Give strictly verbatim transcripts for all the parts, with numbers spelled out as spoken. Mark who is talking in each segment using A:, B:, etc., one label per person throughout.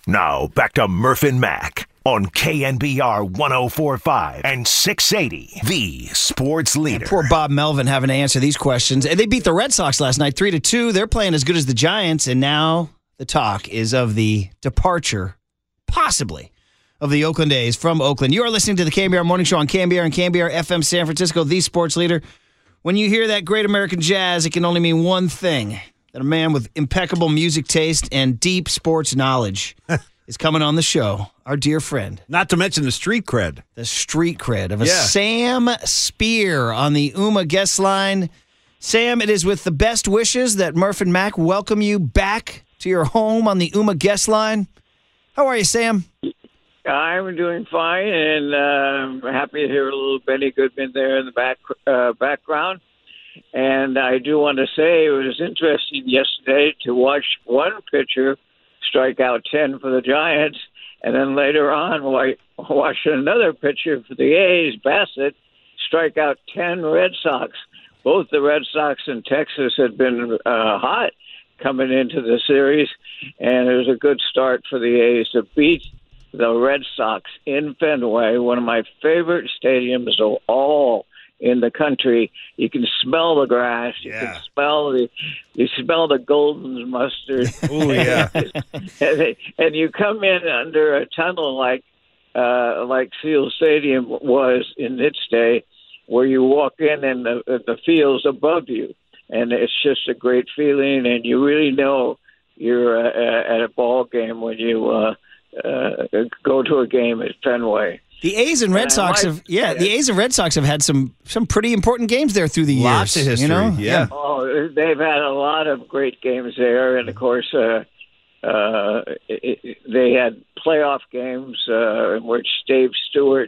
A: Now, back to Murph and Mac on K N B R one oh four point five and six eighty, the sports leader.
B: Yeah, poor Bob Melvin having to answer these questions. They beat the Red Sox last night three to two. They're playing as good as the Giants, and now the talk is of the departure, possibly, of the Oakland A's from Oakland. You are listening to the K N B R Morning Show on K N B R and K N B R F M San Francisco, the sports leader. When you hear that great American jazz, it can only mean one thing, that a man with impeccable music taste and deep sports knowledge is coming on the show. Our dear friend.
C: Not to mention the street cred.
B: The street cred of a
C: Yeah.
B: Sam Spear on the U M A guest line. Sam, it is with the best wishes that Murph and Mac welcome you back to your home on the U M A guest line. How are you, Sam?
D: I'm doing fine, and uh, I'm happy to hear a little Benny Goodman there in the back uh, background. And I do want to say it was interesting yesterday to watch one pitcher strike out ten for the Giants, and then later on watch another pitcher for the A's, Bassett, strike out ten Red Sox. Both the Red Sox and Texas had been uh, hot coming into the series, and it was a good start for the A's to beat the Red Sox in Fenway, one of my favorite stadiums of all in the country. You can smell the grass. You
C: Yeah.
D: can smell the you smell the golden mustard.
C: Oh yeah.
D: and, and you come in under a tunnel like uh, like Seal Stadium was in its day, where you walk in and the, the field's above you, and it's just a great feeling. And you really know you're uh, at a ball game when you uh, uh, go to a game at Fenway.
B: The A's and Red
D: And I
B: Sox
D: like-
B: have, yeah, the A's and Red Sox have had some some pretty important games there through the years.
C: Lots of history,
B: You know?
C: yeah.
D: Oh, they've had a lot of great games there, and of course, uh, uh, it, it, they had playoff games uh, in which Dave Stewart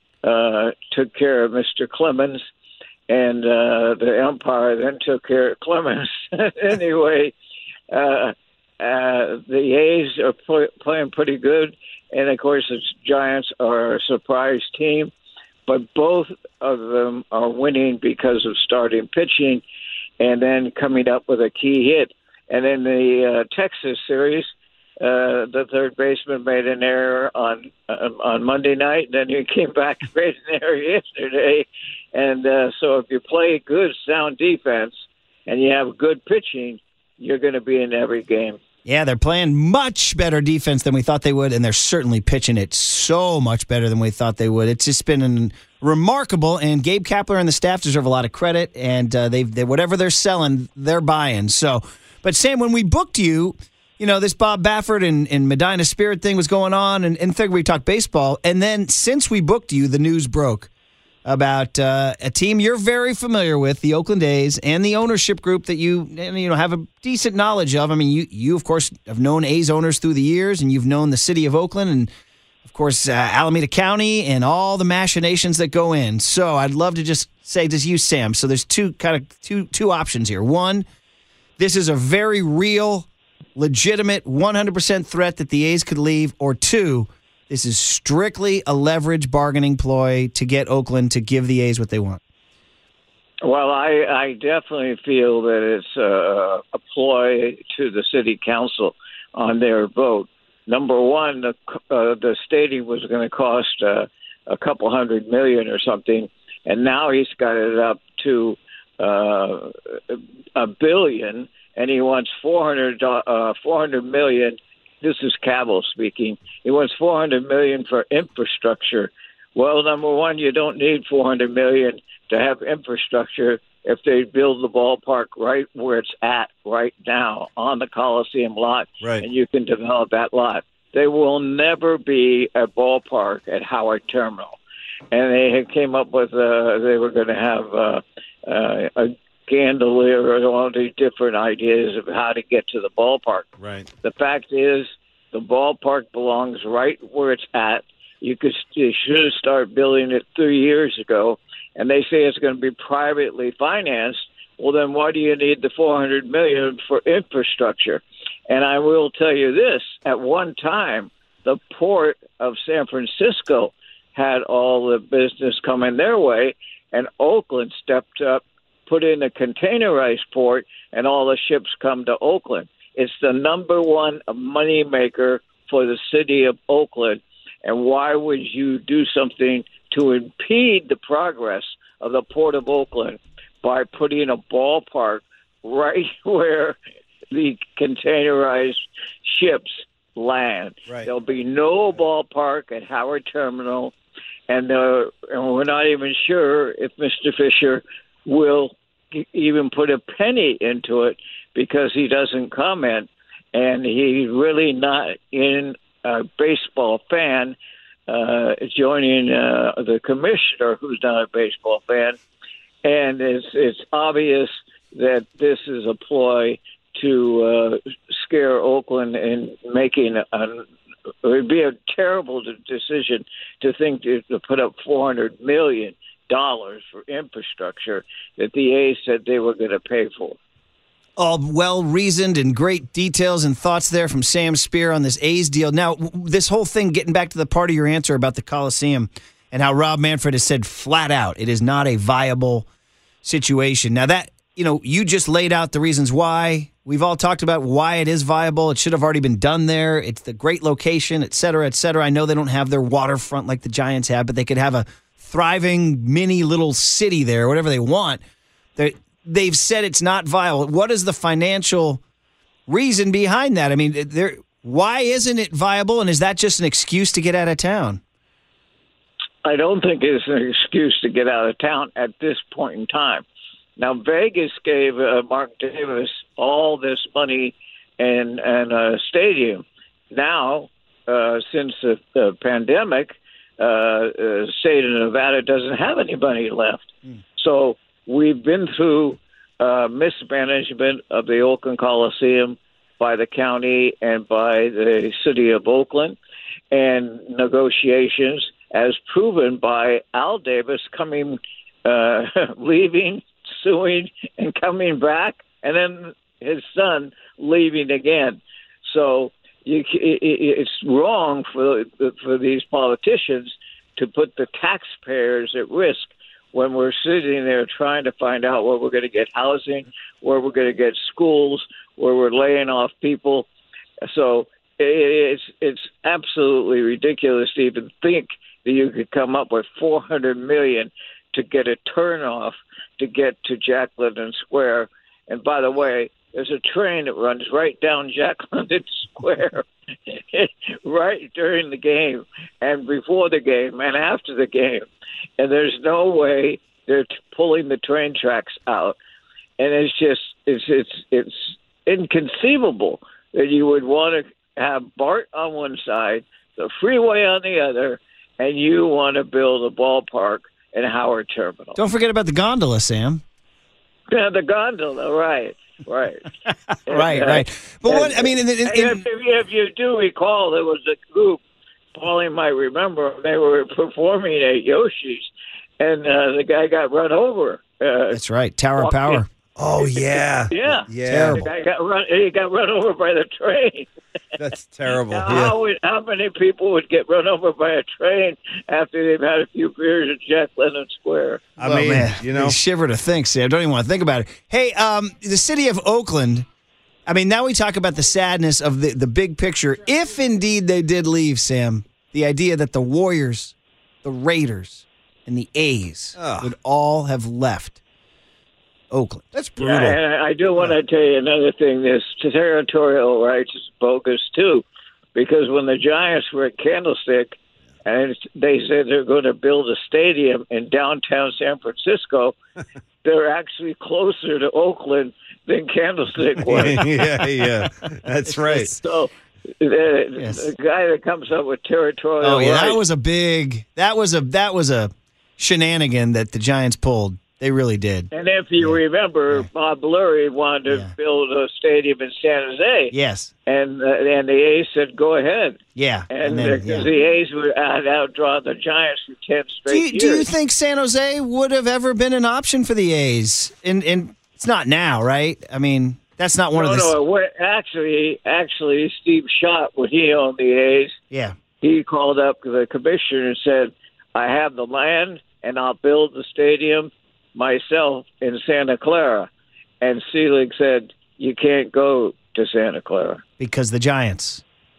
D: uh, took care of Mister Clemens, and uh, the umpire then took care of Clemens. Anyway, uh, uh, the A's are pl- playing pretty good, and of course, the Giants are a surprise team. But both of them are winning because of starting pitching and then coming up with a key hit. And in the uh, Texas series, uh, the third baseman made an error on uh, on Monday night, and then he came back and made an error yesterday. And uh, so if you play good, sound defense and you have good pitching, you're going to be in every game.
B: Yeah, they're playing much better defense than we thought they would, and they're certainly pitching it so much better than we thought they would. It's just been an remarkable, and Gabe Kapler and the staff deserve a lot of credit, and uh, they've they, whatever they're selling, they're buying. So, but Sam, when we booked you, you know, this Bob Baffert and, and Medina Spirit thing was going on, and, and figured we talked baseball, and then since we booked you, the news broke about uh, a team you're very familiar with, the Oakland A's, and the ownership group that you you know have a decent knowledge of. I mean, you you of course have known A's owners through the years, and you've known the city of Oakland, and of course uh, Alameda County, and all the machinations that go in. So I'd love to just say to you, Sam. So there's two kind of two two options here. One, this is a very real, legitimate, one hundred percent threat that the A's could leave, or two, this is strictly a leverage bargaining ploy to get Oakland to give the A's what they want.
D: Well, I, I definitely feel that it's a, a ploy to the city council on their vote. Number one, the, uh, the stadium was going to cost uh, a couple hundred million or something, and now he's got it up to uh, a billion, and he wants four hundred, uh, four hundred million. This is Cabell speaking. He wants four hundred million dollars for infrastructure. Well, number one, you don't need four hundred million dollars to have infrastructure if they build the ballpark right where it's at right now on the Coliseum lot,
C: Right.
D: and you can develop that lot. There will never be a ballpark at Howard Terminal. And they had came up with, uh, they were going to have uh, uh, a Gondolier and all these different ideas of how to get to the ballpark.
C: Right.
D: The fact is, the ballpark belongs right where it's at. You could you should have started building it three years ago, and they say it's going to be privately financed. Well, then why do you need the four hundred million dollars for infrastructure? And I will tell you this: at one time, the port of San Francisco had all the business coming their way, and Oakland stepped up, put in a containerized port, and all the ships come to Oakland. It's the number one money maker for the city of Oakland, and why would you do something to impede the progress of the Port of Oakland by putting a ballpark right where the containerized ships land?
C: Right.
D: There'll be no ballpark at Howard Terminal, and, uh, and we're not even sure if Mister Fisher will even put a penny into it because he doesn't comment, and he's really not in a baseball fan, uh, joining uh, the commissioner who's not a baseball fan. And it's, it's obvious that this is a ploy to uh, scare Oakland and making an it would be a terrible decision to think to, to put up four hundred million dollars for infrastructure that the A's said they were going to pay for.
B: All well-reasoned and great details and thoughts there from Sam Spear on this A's deal. Now, this whole thing, getting back to the part of your answer about the Coliseum and how Rob Manfred has said flat out it is not a viable situation. Now, that, you know, you just laid out the reasons why. We've all talked about why it is viable. It should have already been done there. It's the great location, et cetera, et cetera. I know they don't have their waterfront like the Giants have, but they could have a thriving mini little city there, whatever they want. They're, they've said it's not viable. What is the financial reason behind that? I mean, there. Why isn't it viable, and is that just an excuse to get out of town?
D: I don't think it's an excuse to get out of town at this point in time. Now, Vegas gave uh, Mark Davis all this money and, and a stadium. Now, uh, since the, the pandemic, uh, the state of Nevada doesn't have any money left. Mm. So we've been through uh, mismanagement of the Oakland Coliseum by the county and by the city of Oakland, and negotiations as proven by Al Davis coming, uh, leaving, suing, and coming back, and then his son leaving again. So you, it, it's wrong for for these politicians to put the taxpayers at risk when we're sitting there trying to find out where we're going to get housing, where we're going to get schools, where we're laying off people. So it's it's absolutely ridiculous to even think that you could come up with four hundred million dollars to get a turnoff to get to Jack London Square. And by the way, there's a train that runs right down Jack London Square right during the game and before the game and after the game. And there's no way they're pulling the train tracks out. And it's just, it's it's it's inconceivable that you would want to have BART on one side, the freeway on the other, and you want to build a ballpark in Howard Terminal.
B: Don't forget about the gondola, Sam.
D: Yeah, the gondola, right, right.
B: right,
D: and,
B: right. But
D: and,
B: what, I mean, in, in, in,
D: if, if you do recall, there was a group, Paulie might remember, they were performing at Yoshi's, and uh, the guy got run over. Uh,
B: That's right, Tower of Power.
C: Oh, yeah.
D: Yeah.
C: Yeah.
B: Terrible.
D: The guy got run, he got run over by the train.
C: That's terrible.
D: Now,
C: Yeah.
D: how, would, how many people would get run over by a train after they've had a few beers at Jack London Square?
C: I
B: Well,
C: mean,
B: man,
C: you know.
B: shiver to think, Sam. I don't even want to think about it. Hey, um, the city of Oakland, I mean, now we talk about the sadness of the, the big picture. If indeed they did leave, Sam, the idea that the Warriors, the Raiders, and the A's
C: Ugh.
B: would all have left Oakland.
C: That's brutal.
D: Yeah, and I do want to tell you another thing. This territorial rights is bogus, too, because when the Giants were at Candlestick and they said they're going to build a stadium in downtown San Francisco, they're actually closer to Oakland than Candlestick was.
C: yeah, yeah. That's right.
D: So the,
B: Yes.
D: the guy that comes up with territorial
B: Oh yeah,
D: rights,
B: that was a big. That was a that was a shenanigan that the Giants pulled. They really did.
D: and if you
B: Yeah.
D: remember,
B: Yeah.
D: Bob Lurie wanted to
B: Yeah.
D: build a stadium in San Jose,
B: Yes.
D: and uh, and the A's said, "Go ahead."
B: Yeah.
D: And
B: then,
D: because
B: yeah.
D: the A's would out- outdraw the Giants for ten straight
B: Do you,
D: years.
B: do you think San Jose would have ever been an option for the A's? And and it's not now, right? I mean, that's not one
D: no,
B: of the.
D: no. What, actually, actually, Steve Schott, when he owned the A's,
B: Yeah.
D: he called up the commissioner and said, "I have the land, and I'll build the stadium myself in Santa Clara." And Selig said, "You can't go to Santa Clara."
B: Because the Giants.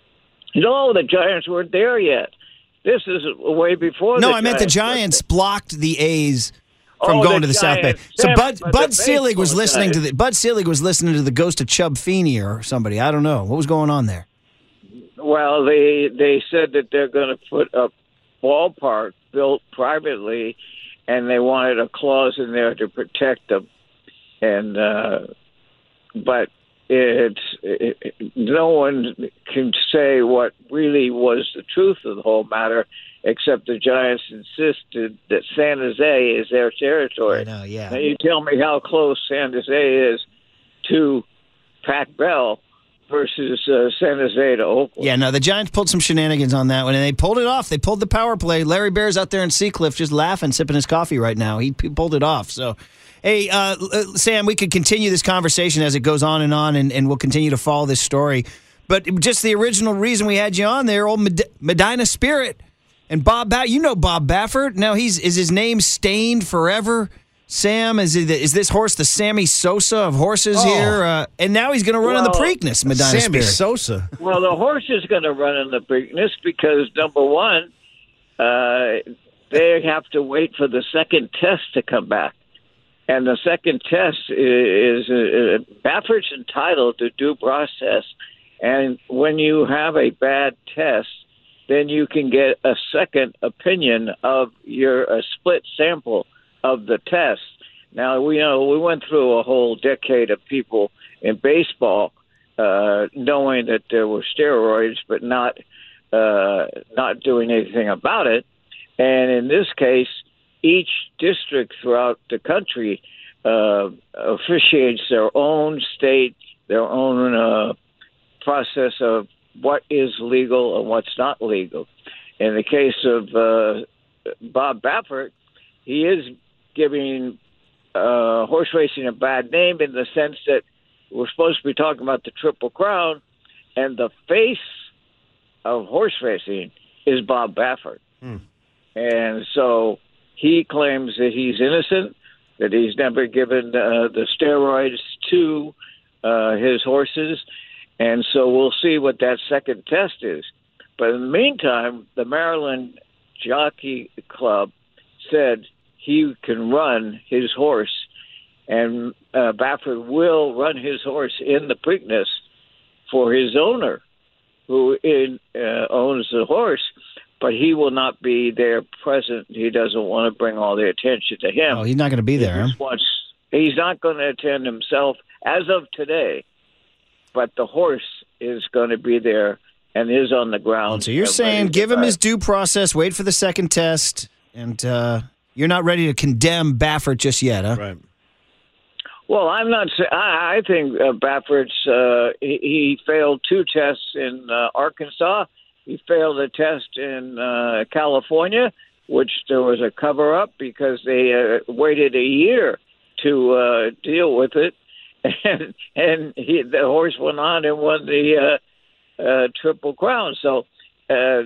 D: No, the Giants weren't there yet. This is way before.
B: No,
D: the
B: I meant the
D: Giants
B: Giants blocked the A's from
D: Oh,
B: going
D: the
B: to the South Bay.
D: Giants.
B: So
D: Them,
B: Bud
D: but
B: Bud
D: the
B: Selig was
D: baseball
B: listening to
D: guys.
B: the Bud Selig was listening to the ghost of Chubb Feeney or somebody. I don't know what was going on there.
D: Well, they they said that they're going to put a ballpark built privately, and they wanted a clause in there to protect them. And uh, but it's it, it- no one can say what really was the truth of the whole matter, except the Giants insisted that San Jose is their territory.
B: I know, yeah.
D: Now you tell me how close San Jose is to Pac Bell versus uh, San Jose to Oakland.
B: Yeah, no, the Giants pulled some shenanigans on that one, and they pulled it off. They pulled the power play. Larry Bear's out there in Seacliff just laughing, sipping his coffee right now. He, he pulled it off. So, hey, uh, uh, Sam, we could continue this conversation as it goes on and on, and, and we'll continue to follow this story. But just the original reason we had you on there, old Med- Medina Spirit and Bob Baffert. You know Bob Baffert. Now, he's is his name stained forever? Sam, is it, is this horse the Sammy Sosa of horses
C: Oh.
B: here? Uh, and now he's going to run in the
D: Well,
B: Preakness, Medina
C: Sammy
B: Spirit.
C: Sosa.
D: Well, the horse is going to run in the Preakness because, number one, uh, they have to wait for the second test to come back. And the second test is, is uh, Baffert's entitled to due process. And when you have a bad test, then you can get a second opinion of your a split sample of the test. Now, we know we went through a whole decade of people in baseball uh, knowing that there were steroids, but not uh, not doing anything about it. And in this case, each district throughout the country uh, officiates their own state, their own uh, process of what is legal and what's not legal. In the case of uh, Bob Baffert, he is giving uh, horse racing a bad name in the sense that we're supposed to be talking about the Triple Crown, and the face of horse racing is Bob Baffert.
C: Hmm.
D: And so he claims that he's innocent, that he's never given uh, the steroids to uh, his horses, and so we'll see what that second test is. But in the meantime, the Maryland Jockey Club said he can run his horse, and uh, Baffert will run his horse in the Preakness for his owner, who in, uh, owns the horse, but he will not be there present. He doesn't want to bring all the attention to him.
B: Oh, he's not going to be
D: He
B: there, huh?
D: just wants- he's not going to attend himself as of today, but the horse is going to be there and is on the ground.
B: So you're
D: uh,
B: saying
D: ready to
B: give him
D: ride.
B: his due process, wait for the second test, and uh, you're not ready to condemn Baffert just yet, huh?
C: Right.
D: Well, I'm not. sa- I, I think uh, Baffert's. Uh, he, he failed two tests in uh, Arkansas. He failed a test in uh, California, which there was a cover up because they uh, waited a year to uh, deal with it, and and he, the horse went on and won the uh, uh, Triple Crown. So. Uh,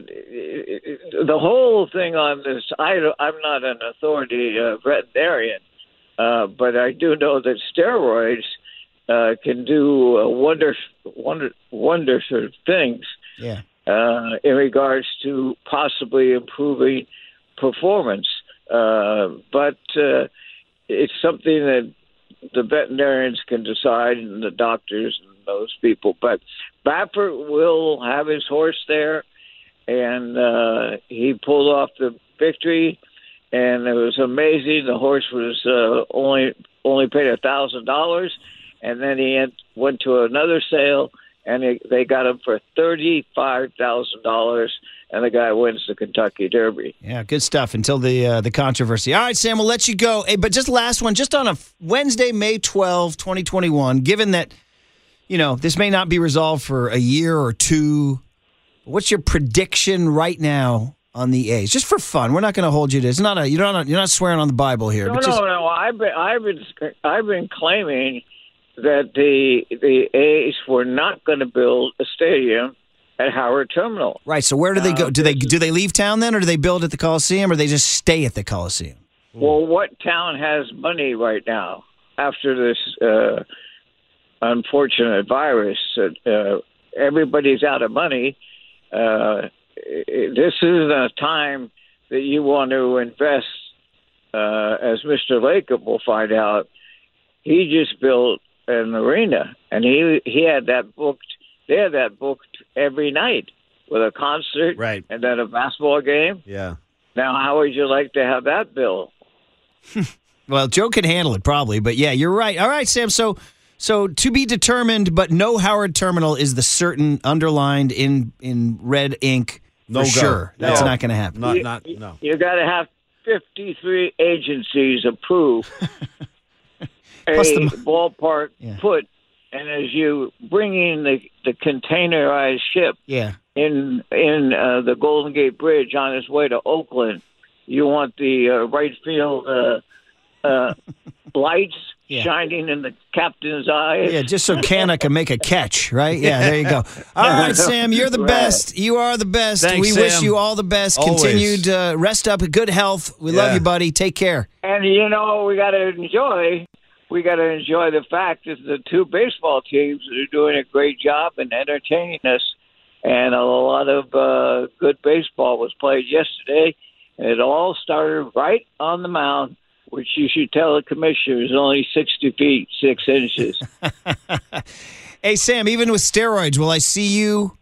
D: the whole thing on this, I, I'm not an authority uh, veterinarian, uh, but I do know that steroids uh, can do uh, wonder, wonder, wonderful things
B: Yeah.
D: uh, in regards to possibly improving performance. Uh, but uh, it's something that the veterinarians can decide, and the doctors and those people. But Baffert will have his horse there. And uh, he pulled off the victory, and it was amazing. The horse was uh, only only paid a thousand dollars, and then he had, went to another sale, and they, they got him for thirty five thousand dollars, and the guy wins the Kentucky Derby.
B: Yeah, good stuff until the uh, the controversy. All right, Sam, we'll let you go. Hey, but just last one, just on a Wednesday, May twelfth, twenty twenty-one, given that, you know, this may not be resolved for a year or two, what's your prediction right now on the A's? Just for fun. We're not going to hold you to it's not a you're not you're not swearing on the Bible here.
D: No,
B: but just,
D: no, no. I've been, I've been, I've been claiming that the the A's were not going to build a stadium at Howard Terminal.
B: Right. So where do they go? Do they do they leave town then, or do they build at the Coliseum, or they just stay at the Coliseum?
D: Well, what town has money right now after this uh, unfortunate virus? Uh, everybody's out of money. uh, this is a time that you want to invest, uh, as Mister Lacob will find out. He just built an arena, and he he had that booked. They had that booked every night with a concert,
C: Right.
D: and then a basketball game.
C: Yeah.
D: Now, how would you like to have that bill?
B: Well, Joe can handle it probably, but yeah, you're right. All right, Sam. So, so to be determined, but no Howard Terminal is the certain underlined in in red ink for
C: No go.
B: sure. That's
C: No.
B: not going to happen.
C: Not,
D: You-
C: not, no.
D: You got to have fifty-three agencies approve a
B: Plus the-
D: ballpark
B: Yeah.
D: put, and as you bring in the, the containerized ship
B: Yeah.
D: in in uh, the Golden Gate Bridge on its way to Oakland, you want the uh, right field uh, uh, lights
B: Yeah.
D: shining in the captain's eyes.
B: Yeah, just so Canna can make a catch, right? Yeah, there you go. All right, Sam, you're the
D: Right.
B: best. You are the best.
C: Thanks,
B: we wish
C: Sam.
B: you all the best.
C: Always.
B: Continued uh, rest up, good health. We love
C: Yeah.
B: you, buddy. Take care.
D: And you know, we got to enjoy. We got to enjoy the fact that the two baseball teams are doing a great job in entertaining us, and a lot of uh, good baseball was played yesterday. And it all started right on the mound, which you should tell the commissioner is only sixty feet six inches.
B: Hey, Sam, even with steroids, will I see you?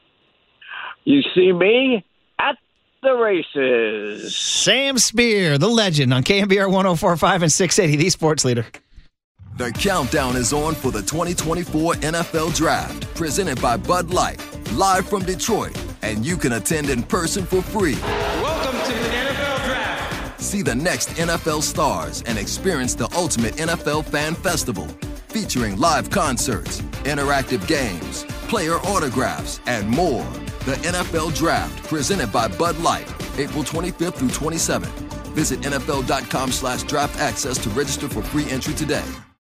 D: You see me at the races.
B: Sam Spear, the legend, on K M B R one oh four point five and six eighty, the sports leader.
E: The countdown is on for the twenty twenty-four N F L Draft, presented by Bud Light, live from Detroit, and you can attend in person for free.
F: Welcome to the N F L Draft.
E: See the next N F L stars and experience the ultimate N F L fan festival, featuring live concerts, interactive games, player autographs, and more. The N F L Draft, presented by Bud Light, April twenty-fifth through twenty-seventh. Visit N F L dot com slash draft access to register for free entry today.